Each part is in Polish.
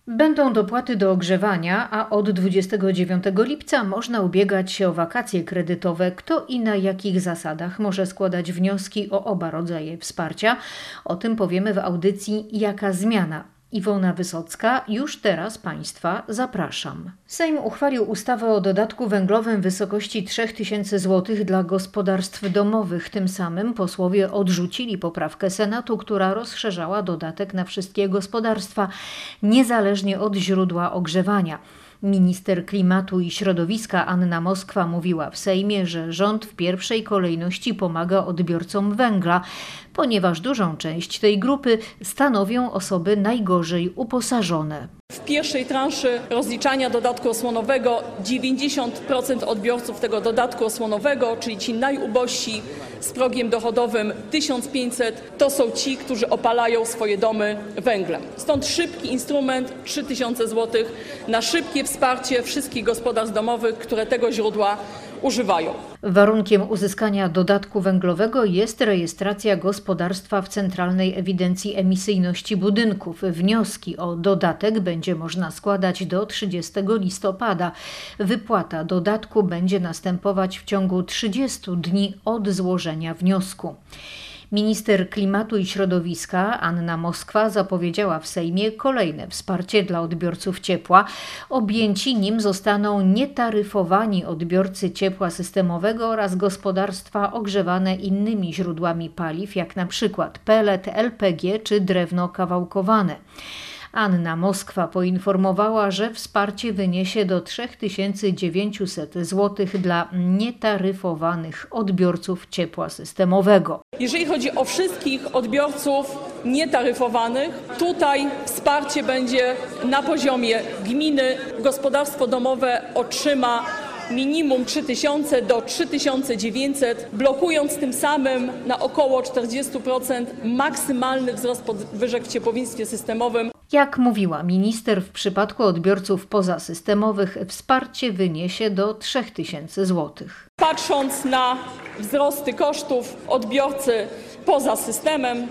Będą dopłaty do ogrzewania, a od 29 lipca można ubiegać się o wakacje kredytowe. Kto i na jakich zasadach może składać wnioski o oba rodzaje wsparcia? O tym powiemy w audycji Jaka zmiana? Iwona Wysocka, już teraz Państwa zapraszam. Sejm uchwalił ustawę o dodatku węglowym w wysokości 3000 zł dla gospodarstw domowych. Tym samym posłowie odrzucili poprawkę Senatu, która rozszerzała dodatek na wszystkie gospodarstwa, niezależnie od źródła ogrzewania. Minister Klimatu i Środowiska Anna Moskwa mówiła w Sejmie, że rząd w pierwszej kolejności pomaga odbiorcom węgla, ponieważ dużą część tej grupy stanowią osoby najgorzej uposażone. W pierwszej transzy rozliczania dodatku osłonowego 90% odbiorców tego dodatku osłonowego, czyli ci najubożsi z progiem dochodowym 1500, to są ci, którzy opalają swoje domy węglem. Stąd szybki instrument 3000 zł na szybkie wsparcie wszystkich gospodarstw domowych, które tego źródła używają. Warunkiem uzyskania dodatku węglowego jest rejestracja gospodarstwa w Centralnej Ewidencji Emisyjności Budynków. Wnioski o dodatek będzie można składać do 30 listopada. Wypłata dodatku będzie następować w ciągu 30 dni od złożenia wniosku. Minister Klimatu i Środowiska Anna Moskwa zapowiedziała w Sejmie kolejne wsparcie dla odbiorców ciepła. Objęci nim zostaną nietaryfowani odbiorcy ciepła systemowego oraz gospodarstwa ogrzewane innymi źródłami paliw, jak na przykład pellet, LPG czy drewno kawałkowane. Anna Moskwa poinformowała, że wsparcie wyniesie do 3900 zł dla nietaryfowanych odbiorców ciepła systemowego. Jeżeli chodzi o wszystkich odbiorców nietaryfowanych, tutaj wsparcie będzie na poziomie gminy. Gospodarstwo domowe otrzyma minimum 3000 do 3900, blokując tym samym na około 40% maksymalny wzrost podwyżek w ciepłownictwie systemowym. Jak mówiła minister, w przypadku odbiorców pozasystemowych wsparcie wyniesie do 3000 zł. Patrząc na wzrosty kosztów, odbiorcy poza systemem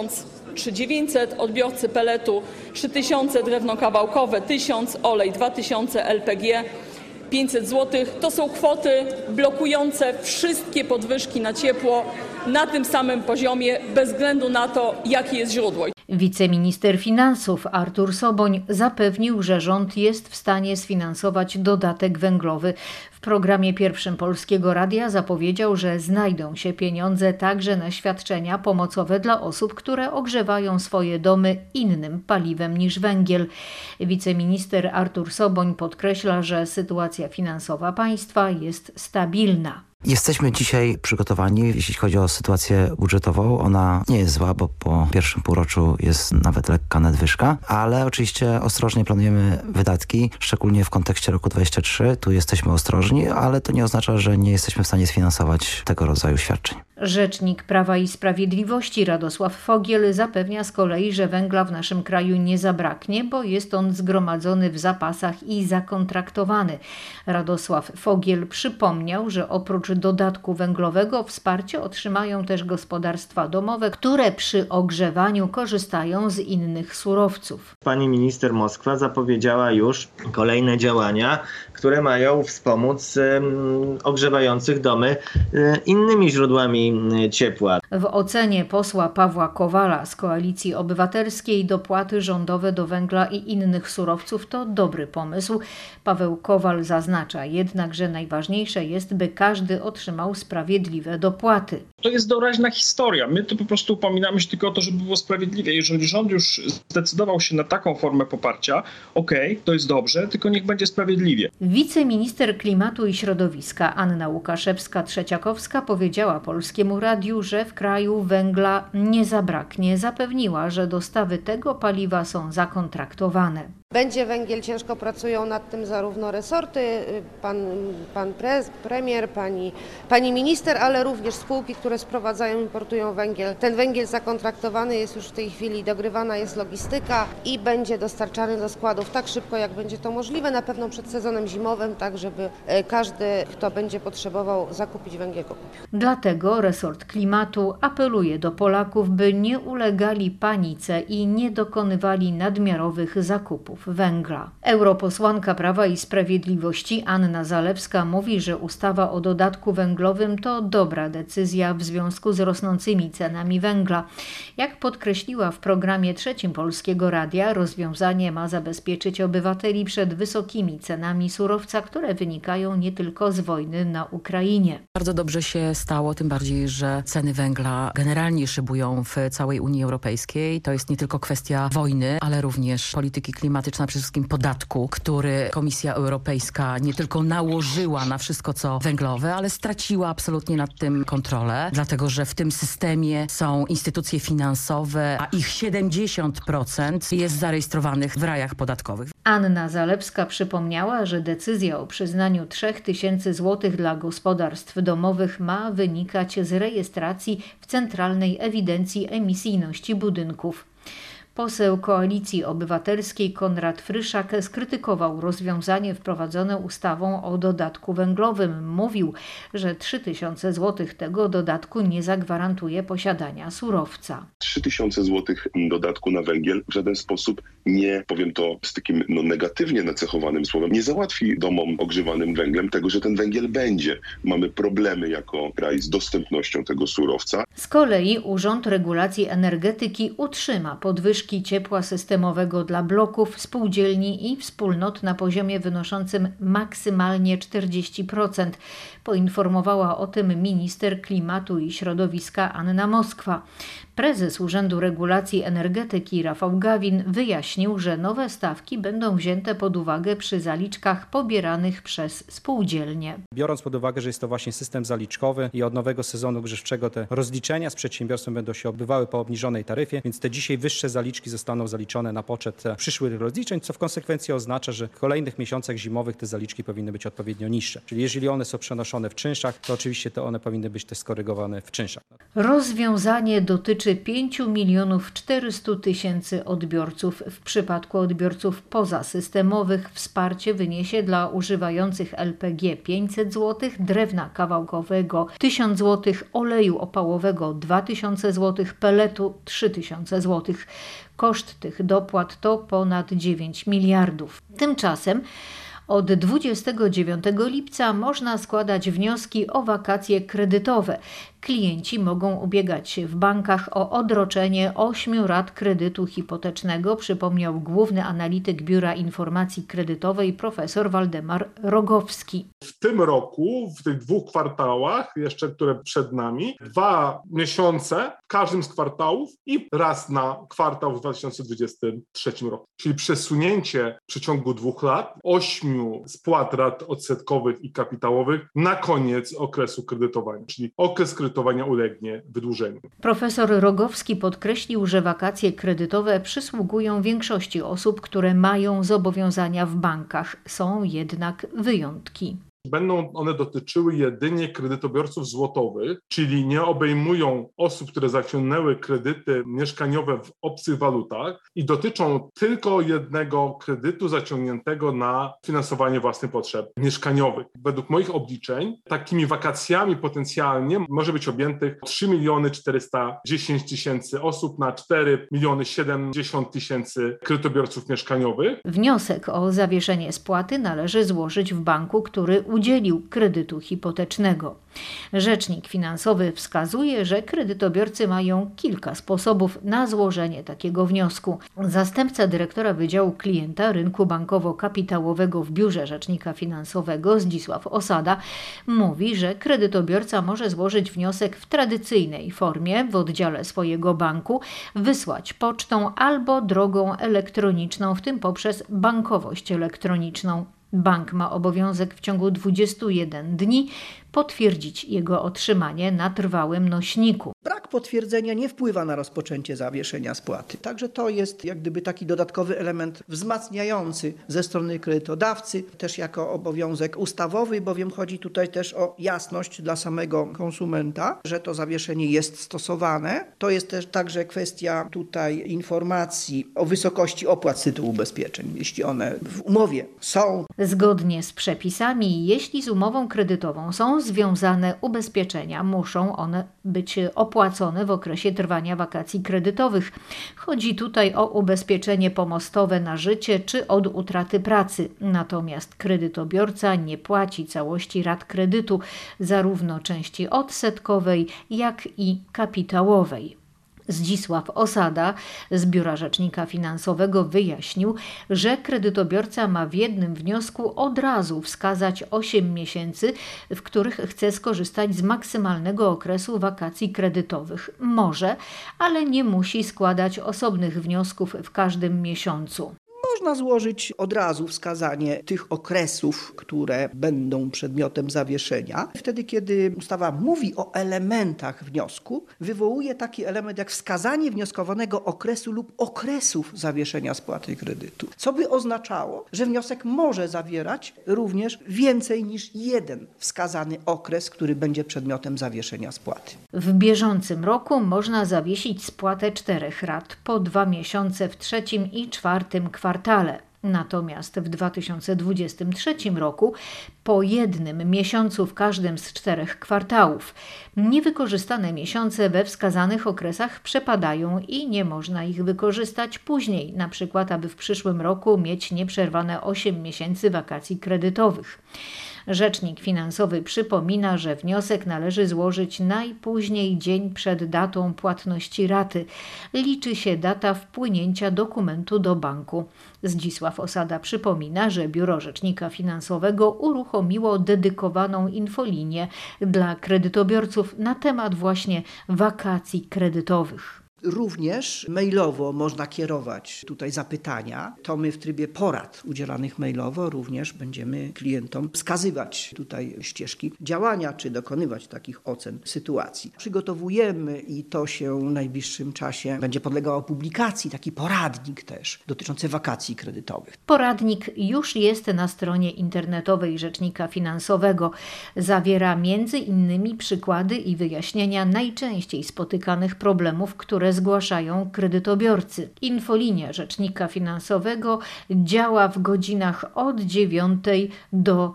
1900, odbiorcy pelletu 3000, drewno kawałkowe 1000, olej 2000, LPG 500 zł. To są kwoty blokujące wszystkie podwyżki na ciepło na tym samym poziomie, bez względu na to, jakie jest źródło. Wiceminister finansów Artur Soboń zapewnił, że rząd jest w stanie sfinansować dodatek węglowy. W programie pierwszym Polskiego Radia zapowiedział, że znajdą się pieniądze także na świadczenia pomocowe dla osób, które ogrzewają swoje domy innym paliwem niż węgiel. Wiceminister Artur Soboń podkreśla, że sytuacja finansowa państwa jest stabilna. Jesteśmy dzisiaj przygotowani, jeśli chodzi o sytuację budżetową. Ona nie jest zła, bo po pierwszym półroczu jest nawet lekka nadwyżka, ale oczywiście ostrożnie planujemy wydatki, szczególnie w kontekście roku 2023. Tu jesteśmy ostrożni, ale to nie oznacza, że nie jesteśmy w stanie sfinansować tego rodzaju świadczeń. Rzecznik Prawa i Sprawiedliwości Radosław Fogiel zapewnia z kolei, że węgla w naszym kraju nie zabraknie, bo jest on zgromadzony w zapasach i zakontraktowany. Radosław Fogiel przypomniał, że oprócz dodatku węglowego wsparcie otrzymają też gospodarstwa domowe, które przy ogrzewaniu korzystają z innych surowców. Pani minister Moskwa zapowiedziała już kolejne działania, które mają wspomóc ogrzewających domy innymi źródłami ciepła. W ocenie posła Pawła Kowala z Koalicji Obywatelskiej dopłaty rządowe do węgla i innych surowców to dobry pomysł. Paweł Kowal zaznacza jednak, że najważniejsze jest, by każdy otrzymał sprawiedliwe dopłaty. To jest doraźna historia. My to po prostu upominamy się tylko o to, żeby było sprawiedliwie. Jeżeli rząd już zdecydował się na taką formę poparcia, to jest dobrze, tylko niech będzie sprawiedliwie. Wiceminister Klimatu i Środowiska Anna Łukaszewska-Trzeciakowska powiedziała Polskiemu Radiu, że w kraju węgla nie zabraknie. Zapewniła, że dostawy tego paliwa są zakontraktowane. Będzie węgiel, ciężko pracują nad tym zarówno resorty, pan premier, pani minister, ale również spółki, które sprowadzają, importują węgiel. Ten węgiel zakontraktowany jest już w tej chwili, dogrywana jest logistyka i będzie dostarczany do składów tak szybko, jak będzie to możliwe, na pewno przed sezonem zimowym, tak żeby każdy, kto będzie potrzebował zakupić węgiel, go kupił. Dlatego resort klimatu apeluje do Polaków, by nie ulegali panice i nie dokonywali nadmiarowych zakupów węgla. Europosłanka Prawa i Sprawiedliwości Anna Zalewska mówi, że ustawa o dodatku węglowym to dobra decyzja w związku z rosnącymi cenami węgla. Jak podkreśliła w programie trzecim Polskiego Radia, rozwiązanie ma zabezpieczyć obywateli przed wysokimi cenami surowca, które wynikają nie tylko z wojny na Ukrainie. Bardzo dobrze się stało, tym bardziej, że ceny węgla generalnie szybują w całej Unii Europejskiej. To jest nie tylko kwestia wojny, ale również polityki klimatycznej, przede wszystkim podatku, który Komisja Europejska nie tylko nałożyła na wszystko co węglowe, ale straciła absolutnie nad tym kontrolę, dlatego że w tym systemie są instytucje finansowe, a ich 70% jest zarejestrowanych w rajach podatkowych. Anna Zalewska przypomniała, że decyzja o przyznaniu 3000 zł dla gospodarstw domowych ma wynikać z rejestracji w Centralnej Ewidencji Emisyjności Budynków. Poseł Koalicji Obywatelskiej Konrad Fryszak skrytykował rozwiązanie wprowadzone ustawą o dodatku węglowym. Mówił, że 3000 zł tego dodatku nie zagwarantuje posiadania surowca. 3000 zł dodatku na węgiel w żaden sposób nie, powiem to z takim negatywnie nacechowanym słowem, nie załatwi domom ogrzewanym węglem tego, że ten węgiel będzie. Mamy problemy jako kraj z dostępnością tego surowca. Z kolei Urząd Regulacji Energetyki utrzyma podwyżki ciepła systemowego dla bloków, spółdzielni i wspólnot na poziomie wynoszącym maksymalnie 40%. Poinformowała o tym minister klimatu i środowiska Anna Moskwa. Prezes Urzędu Regulacji Energetyki Rafał Gawin wyjaśnił, że nowe stawki będą wzięte pod uwagę przy zaliczkach pobieranych przez spółdzielnie. Biorąc pod uwagę, że jest to właśnie system zaliczkowy i od nowego sezonu grzewczego te rozliczenia z przedsiębiorstwem będą się odbywały po obniżonej taryfie, więc te dzisiaj wyższe zaliczki zostaną zaliczone na poczet przyszłych rozliczeń, co w konsekwencji oznacza, że w kolejnych miesiącach zimowych te zaliczki powinny być odpowiednio niższe. Czyli jeżeli one są przenoszone w czynszach, to oczywiście one powinny być też skorygowane w czynszach. Rozwiązanie dotyczy 5 400 000 odbiorców. W przypadku odbiorców pozasystemowych wsparcie wyniesie dla używających LPG 500 zł, drewna kawałkowego 1000 zł, oleju opałowego 2000 zł, peletu 3000 zł. Koszt tych dopłat to ponad 9 miliardów. Tymczasem od 29 lipca można składać wnioski o wakacje kredytowe. Klienci mogą ubiegać się w bankach o odroczenie 8 rat kredytu hipotecznego, przypomniał główny analityk Biura Informacji Kredytowej profesor Waldemar Rogowski. W tym roku, w tych 2 kwartałach, jeszcze które przed nami, 2 miesiące w każdym z kwartałów i raz na kwartał w 2023 roku. Czyli przesunięcie w przeciągu 2 lat 8 spłat rat odsetkowych i kapitałowych na koniec okresu kredytowania, czyli okres kredytowania ulegnie wydłużeniu. Profesor Rogowski podkreślił, że wakacje kredytowe przysługują większości osób, które mają zobowiązania w bankach. Są jednak wyjątki. Będą one dotyczyły jedynie kredytobiorców złotowych, czyli nie obejmują osób, które zaciągnęły kredyty mieszkaniowe w obcych walutach i dotyczą tylko jednego kredytu zaciągniętego na finansowanie własnych potrzeb mieszkaniowych. Według moich obliczeń takimi wakacjami potencjalnie może być objętych 3 410 000 osób na 4 070 000 kredytobiorców mieszkaniowych. Wniosek o zawieszenie spłaty należy złożyć w banku, który udzielił kredytu hipotecznego. Rzecznik finansowy wskazuje, że kredytobiorcy mają kilka sposobów na złożenie takiego wniosku. Zastępca dyrektora Wydziału Klienta Rynku Bankowo-Kapitałowego w Biurze Rzecznika Finansowego Zdzisław Osada mówi, że kredytobiorca może złożyć wniosek w tradycyjnej formie w oddziale swojego banku, wysłać pocztą albo drogą elektroniczną, w tym poprzez bankowość elektroniczną. Bank ma obowiązek w ciągu 21 dni potwierdzić jego otrzymanie na trwałym nośniku. Brak potwierdzenia nie wpływa na rozpoczęcie zawieszenia spłaty. Także to jest jak gdyby taki dodatkowy element wzmacniający ze strony kredytodawcy, też jako obowiązek ustawowy, bowiem chodzi tutaj też o jasność dla samego konsumenta, że to zawieszenie jest stosowane. To jest też także kwestia tutaj informacji o wysokości opłat z tytułu ubezpieczeń. Jeśli one w umowie są Zgodnie z przepisami, jeśli z umową kredytową są związane ubezpieczenia, muszą one być opłacone w okresie trwania wakacji kredytowych. Chodzi tutaj o ubezpieczenie pomostowe na życie czy od utraty pracy. Natomiast kredytobiorca nie płaci całości rat kredytu, zarówno części odsetkowej, jak i kapitałowej. Zdzisław Osada z Biura Rzecznika Finansowego wyjaśnił, że kredytobiorca ma w jednym wniosku od razu wskazać 8 miesięcy, w których chce skorzystać z maksymalnego okresu wakacji kredytowych. Może, ale nie musi składać osobnych wniosków w każdym miesiącu. Można złożyć od razu wskazanie tych okresów, które będą przedmiotem zawieszenia. Wtedy, kiedy ustawa mówi o elementach wniosku, wywołuje taki element jak wskazanie wnioskowanego okresu lub okresów zawieszenia spłaty kredytu. Co by oznaczało, że wniosek może zawierać również więcej niż jeden wskazany okres, który będzie przedmiotem zawieszenia spłaty. W bieżącym roku można zawiesić spłatę 4 rat po 2 miesiące w trzecim i czwartym kwartale. Natomiast w 2023 roku po 1 miesiącu w każdym z 4 kwartałów. Niewykorzystane miesiące we wskazanych okresach przepadają i nie można ich wykorzystać później, na przykład aby w przyszłym roku mieć nieprzerwane 8 miesięcy wakacji kredytowych. Rzecznik finansowy przypomina, że wniosek należy złożyć najpóźniej dzień przed datą płatności raty. Liczy się data wpłynięcia dokumentu do banku. Zdzisław Osada przypomina, że Biuro Rzecznika Finansowego uruchomiło dedykowaną infolinię dla kredytobiorców na temat właśnie wakacji kredytowych. Również mailowo można kierować tutaj zapytania. To my w trybie porad udzielanych mailowo również będziemy klientom wskazywać tutaj ścieżki działania, czy dokonywać takich ocen sytuacji. Przygotowujemy i to się w najbliższym czasie będzie podlegało publikacji, taki poradnik też dotyczący wakacji kredytowych. Poradnik już jest na stronie internetowej Rzecznika Finansowego. Zawiera m.in. przykłady i wyjaśnienia najczęściej spotykanych problemów, które zgłaszają kredytobiorcy. Infolinia Rzecznika Finansowego działa w godzinach od 9 do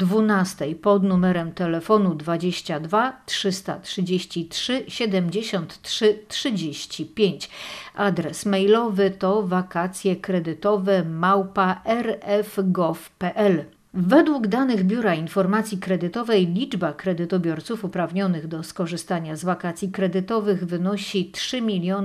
12 pod numerem telefonu 22 333 73 35. Adres mailowy to wakacjekredytowe@rf.gov.pl. Według danych Biura Informacji Kredytowej liczba kredytobiorców uprawnionych do skorzystania z wakacji kredytowych wynosi 3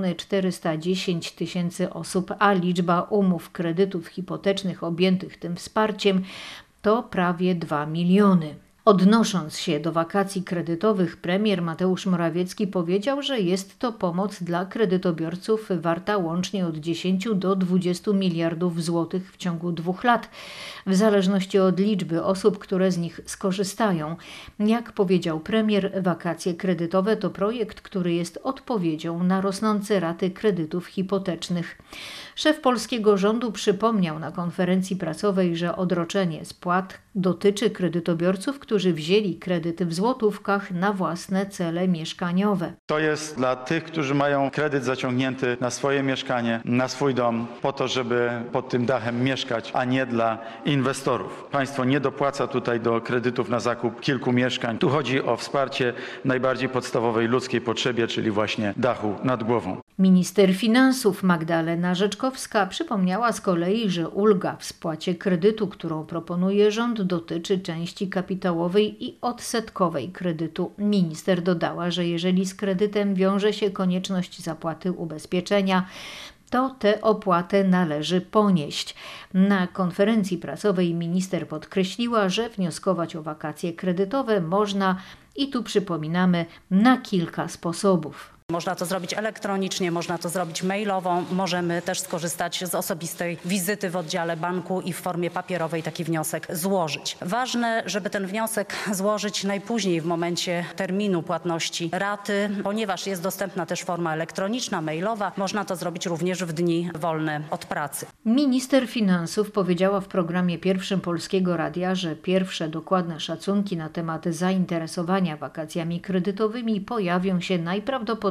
410 000 osób, a liczba umów kredytów hipotecznych objętych tym wsparciem to prawie 2 miliony. Odnosząc się do wakacji kredytowych, premier Mateusz Morawiecki powiedział, że jest to pomoc dla kredytobiorców warta łącznie od 10 do 20 miliardów złotych w ciągu 2 lat, w zależności od liczby osób, które z nich skorzystają. Jak powiedział premier, wakacje kredytowe to projekt, który jest odpowiedzią na rosnące raty kredytów hipotecznych. Szef polskiego rządu przypomniał na konferencji prasowej, że odroczenie spłat dotyczy kredytobiorców, którzy wzięli kredyty w złotówkach na własne cele mieszkaniowe. To jest dla tych, którzy mają kredyt zaciągnięty na swoje mieszkanie, na swój dom, po to, żeby pod tym dachem mieszkać, a nie dla inwestorów. Państwo nie dopłaca tutaj do kredytów na zakup kilku mieszkań. Tu chodzi o wsparcie najbardziej podstawowej ludzkiej potrzebie, czyli właśnie dachu nad głową. Minister finansów Magdalena Rzeczkowska przypomniała z kolei, że ulga w spłacie kredytu, którą proponuje rząd, dotyczy części kapitałowej i odsetkowej kredytu. Minister dodała, że jeżeli z kredytem wiąże się konieczność zapłaty ubezpieczenia, to tę opłatę należy ponieść. Na konferencji prasowej minister podkreśliła, że wnioskować o wakacje kredytowe można, i tu przypominamy, na kilka sposobów. Można to zrobić elektronicznie, można to zrobić mailowo, możemy też skorzystać z osobistej wizyty w oddziale banku i w formie papierowej taki wniosek złożyć. Ważne, żeby ten wniosek złożyć najpóźniej w momencie terminu płatności raty, ponieważ jest dostępna też forma elektroniczna, mailowa. Można to zrobić również w dni wolne od pracy. Minister finansów powiedziała w programie Pierwszym Polskiego Radia, że pierwsze dokładne szacunki na temat zainteresowania wakacjami kredytowymi pojawią się najprawdopodobniej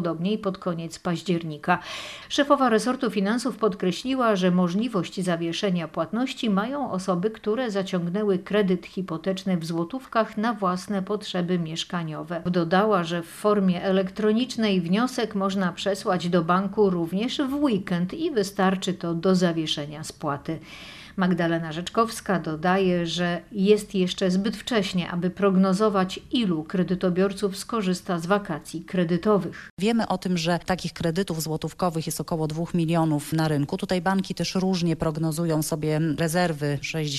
najprawdopodobniej pod koniec października. Szefowa resortu finansów podkreśliła, że możliwość zawieszenia płatności mają osoby, które zaciągnęły kredyt hipoteczny w złotówkach na własne potrzeby mieszkaniowe. Dodała, że w formie elektronicznej wniosek można przesłać do banku również w weekend i wystarczy to do zawieszenia spłaty. Magdalena Rzeczkowska dodaje, że jest jeszcze zbyt wcześnie, aby prognozować, ilu kredytobiorców skorzysta z wakacji kredytowych. Wiemy o tym, że takich kredytów złotówkowych jest około 2 milionów na rynku. Tutaj banki też różnie prognozują sobie rezerwy,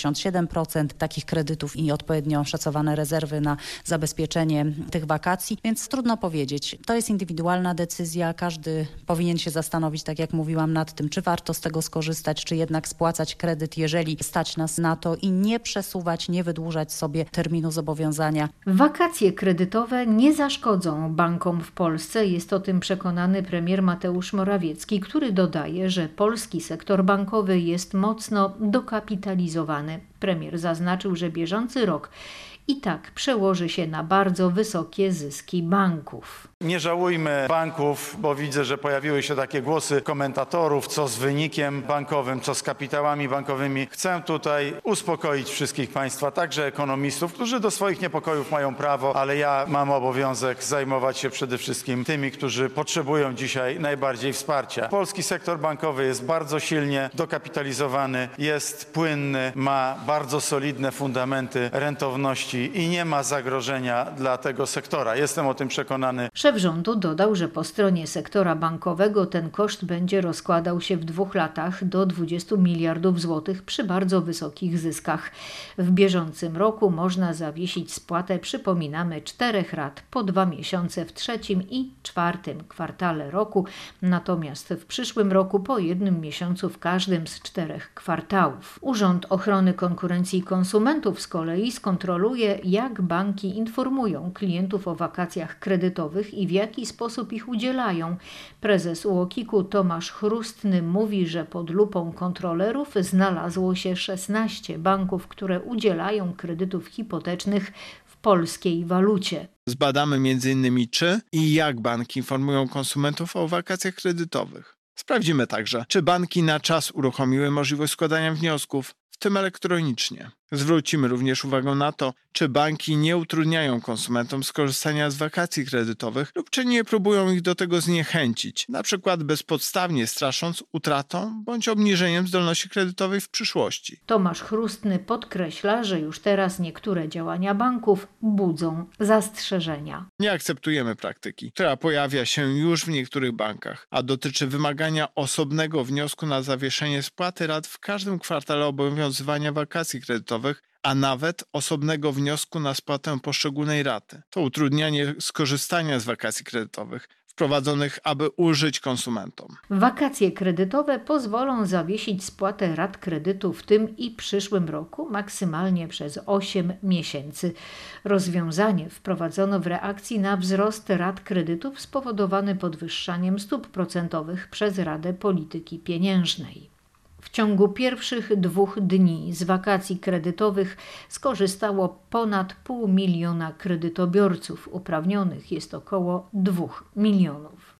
67% takich kredytów i odpowiednio szacowane rezerwy na zabezpieczenie tych wakacji, więc trudno powiedzieć. To jest indywidualna decyzja, każdy powinien się zastanowić, tak jak mówiłam, nad tym, czy warto z tego skorzystać, czy jednak spłacać kredyt, jeżeli stać nas na to i nie przesuwać, nie wydłużać sobie terminu zobowiązania. Wakacje kredytowe nie zaszkodzą bankom w Polsce. Jest o tym przekonany premier Mateusz Morawiecki, który dodaje, że polski sektor bankowy jest mocno dokapitalizowany. Premier zaznaczył, że bieżący rok i tak przełoży się na bardzo wysokie zyski banków. Nie żałujmy banków, bo widzę, że pojawiły się takie głosy komentatorów, co z wynikiem bankowym, co z kapitałami bankowymi. Chcę tutaj uspokoić wszystkich Państwa, także ekonomistów, którzy do swoich niepokojów mają prawo, ale ja mam obowiązek zajmować się przede wszystkim tymi, którzy potrzebują dzisiaj najbardziej wsparcia. Polski sektor bankowy jest bardzo silnie dokapitalizowany, jest płynny, ma bardzo solidne fundamenty rentowności i nie ma zagrożenia dla tego sektora. Jestem o tym przekonany. Szef rządu dodał, że po stronie sektora bankowego ten koszt będzie rozkładał się w 2 latach do 20 miliardów złotych przy bardzo wysokich zyskach. W bieżącym roku można zawiesić spłatę, przypominamy, 4 rat po 2 miesiące w trzecim i czwartym kwartale roku, natomiast w przyszłym roku po 1 miesiącu w każdym z 4 kwartałów. Urząd Ochrony Konkurencji i Konsumentów z kolei skontroluje, jak banki informują klientów o wakacjach kredytowych i w jaki sposób ich udzielają. Prezes UOKiK-u Tomasz Chrustny mówi, że pod lupą kontrolerów znalazło się 16 banków, które udzielają kredytów hipotecznych w polskiej walucie. Zbadamy m.in. czy i jak banki informują konsumentów o wakacjach kredytowych. Sprawdzimy także, czy banki na czas uruchomiły możliwość składania wniosków, w tym elektronicznie. Zwrócimy również uwagę na to, czy banki nie utrudniają konsumentom skorzystania z wakacji kredytowych lub czy nie próbują ich do tego zniechęcić, na przykład bezpodstawnie strasząc utratą bądź obniżeniem zdolności kredytowej w przyszłości. Tomasz Chrustny podkreśla, że już teraz niektóre działania banków budzą zastrzeżenia. Nie akceptujemy praktyki, która pojawia się już w niektórych bankach, a dotyczy wymagania osobnego wniosku na zawieszenie spłaty rat w każdym kwartale obowiązywania wakacji kredytowych, a nawet osobnego wniosku na spłatę poszczególnej raty. To utrudnianie skorzystania z wakacji kredytowych wprowadzonych, aby ulżyć konsumentom. Wakacje kredytowe pozwolą zawiesić spłatę rat kredytu w tym i przyszłym roku maksymalnie przez 8 miesięcy. Rozwiązanie wprowadzono w reakcji na wzrost rat kredytów spowodowany podwyższaniem stóp procentowych przez Radę Polityki Pieniężnej. W ciągu pierwszych 2 dni z wakacji kredytowych skorzystało ponad 500 000 kredytobiorców. Uprawnionych jest około 2 milionów.